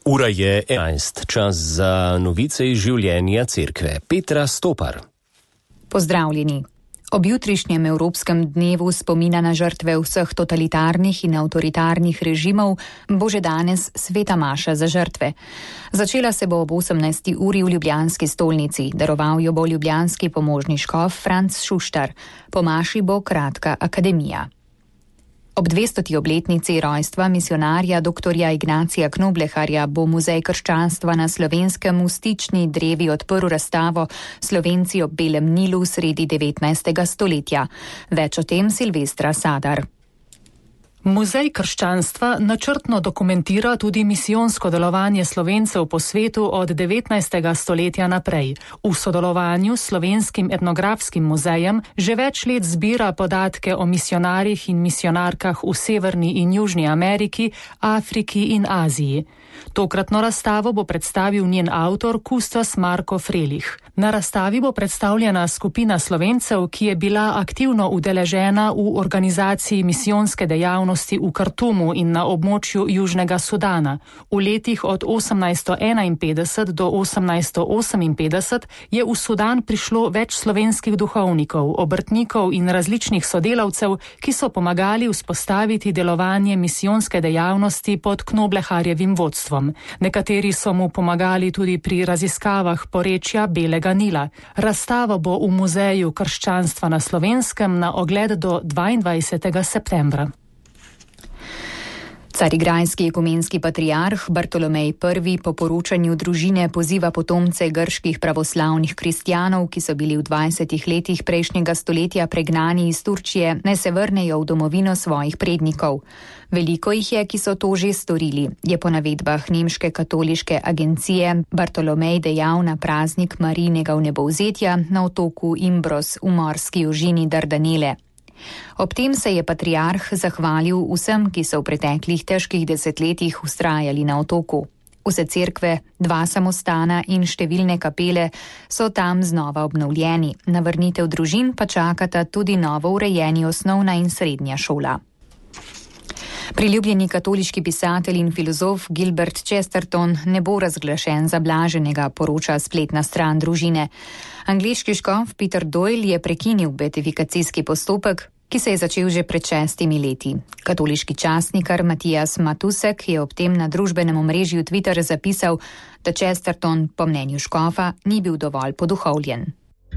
Ura je 11, čas za novice iz življenja cerkve. Petra Stopar. Pozdravljeni. Ob jutrišnjem Evropskem dnevu spomina na žrtve vseh totalitarnih in avtoritarnih režimov bo že danes sveta maša za žrtve. Začela se bo ob 18. uri v ljubljanski stolnici, daroval jo bo ljubljanski pomožni škof Franc Šuštar. Po maši bo kratka akademija. Ob 200. obletnici rojstva misionarja dr. Ignacija Knobleharja bo Muzej krščanstva na Slovenskem v Stični drevi odprl razstavo Slovenci ob Belem Nilu sredi 19. stoletja. Več o tem Silvestra Sadar. Muzej krščanstva načrtno dokumentira tudi misijonsko delovanje Slovencev po svetu od 19. stoletja naprej. V sodelovanju s Slovenskim etnografskim muzejem že več let zbira podatke o misionarjih in misionarkah v Severni in Južni Ameriki, Afriki in Aziji. Tokratno razstavo bo predstavil njen avtor kustos Marko Frelih. Na razstavi bo predstavljena skupina Slovencev, ki je bila aktivno udeležena v organizaciji misijonske dejavnosti v Kartumu in na območju Južnega Sudana. V letih od 1851 do 1858 je v Sudan prišlo več slovenskih duhovnikov, obrtnikov in različnih sodelavcev, ki so pomagali vzpostaviti delovanje misijonske dejavnosti pod Knobleharjevim vodstvom. Nekateri so mu pomagali tudi pri raziskavah porečja Belega Nila. Razstava bo v Muzeju krščanstva na Slovenskem na ogled do 22. septembra. Carigrajski ekumenski patriarh Bartolomej I. po poročanju družine poziva potomce grških pravoslavnih kristjanov, ki so bili v 20 letih prejšnjega stoletja pregnani iz Turčije, naj se vrnejo v domovino svojih prednikov. Veliko jih je, ki so to že storili, je po navedbah nemške katoliške agencije Bartolomej dejal na praznik Marijinega vnebovzetja na otoku Imbros v morski ožini Dardanele. Ob tem se je patriarh zahvalil vsem, ki so v preteklih težkih desetletjih vztrajali na otoku. Vse cerkve, 2 samostana in številne kapele so tam znova obnovljeni. Na vrnitev družin pa čakata tudi novo urejeni osnovna in srednja šola. Priljubljeni katoliški pisatelj in filozof Gilbert Chesterton ne bo razglašen za blaženega, poroča spletna stran družine. Angleški škof Peter Doyle je prekinil beatifikacijski postopek, ki se je začel že pred 6 leti. Katoliški časnikar Matijas Matusek je ob tem na družbenem omrežju Twitter zapisal, da Chesterton po mnenju škofa ni bil dovolj poduhovljen.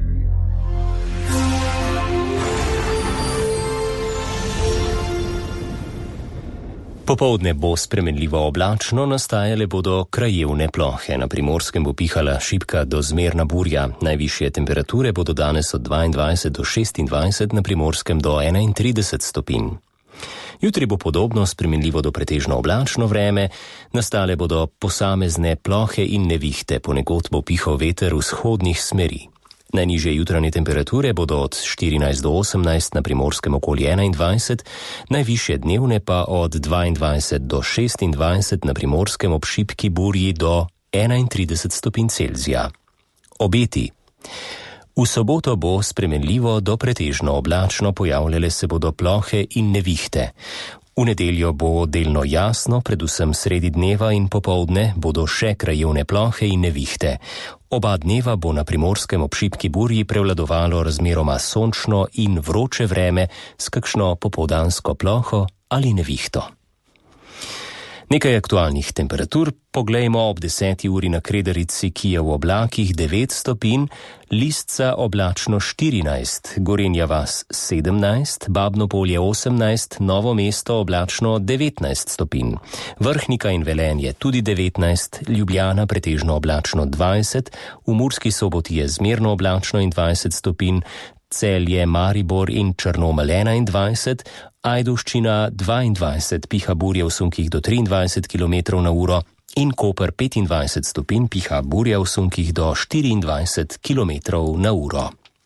Popoldne bo spremenljivo oblačno, nastajale bodo krajevne plohe. Na Primorskem bo pihala šibka do zmerna burja. Najvišje temperature bodo danes od 22 do 26, na Primorskem do 31 stopinj. Jutri bo podobno spremenljivo do pretežno oblačno vreme, nastale bodo posamezne plohe in nevihte, ponekod bo pihal veter vzhodnih smeri. Najnižje jutranje temperature bodo od 14 do 18, na Primorskem okoli 21, najvišje dnevne pa od 22 do 26, na Primorskem ob šibki burji do 31 stopinj Celzija. Obeti. V soboto bo spremenljivo do pretežno oblačno, pojavljale se bodo plohe in nevihte. V nedeljo bo delno jasno, predvsem sredi dneva in popoldne bodo še krajevne plohe in nevihte. Oba dneva bo na Primorskem ob šibki burji prevladovalo razmeroma sončno in vroče vreme s kakšno popoldansko ploho ali nevihto. Nekaj aktualnih temperatur poglejmo ob 10. uri na Kredarici, ki je v oblakih 9 stopinj, Listca oblačno 14, Gorenja vas 17, Babno Polje 18, Novo mesto oblačno 19 stopinj, Vrhnika in Velenje tudi 19, Ljubljana pretežno oblačno 20, v Murski Soboti je zmerno oblačno in 20 stopinj, Celje, Maribor in Črnomelj 21, Ajdovščina 22, piha burja v sunkih do 23 km na uro in Koper 25 stopinj, piha burja v sunkih do 24 km na uro.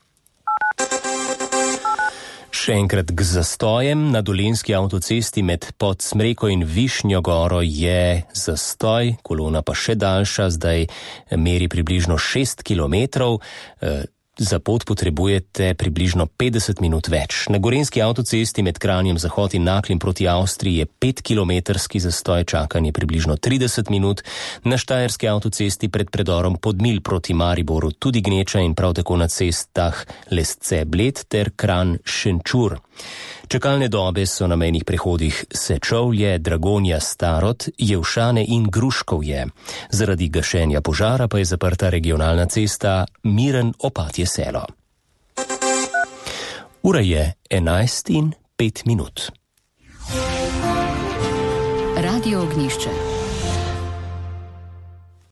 Še enkrat k zastojem. Na Dolenjski avtocesti med Podsmreko in Višnjo goro je zastoj, kolona pa še daljša, zdaj meri približno 6 km. za pot potrebujete približno 50 minut več. Na gorenjski avtocesti med Kranjem Zahod in Naklem proti Avstriji je 5-kilometrski zastoj, čakanje približno 30 minut. Na štajerski avtocesti pred predorom Podmilj proti Mariboru tudi gneča in prav tako na cestah Lesce-Bled ter Kranj-Šenčur. Čakalne dobe so na mejnih prehodih Sečovlje, Dragonja, Starod, Jevšane in Gruškovje. Zaradi gašenja požara pa je zaprta regionalna cesta Miren-Opatje Selo. Ura je 11:05. Radio Ognjišče.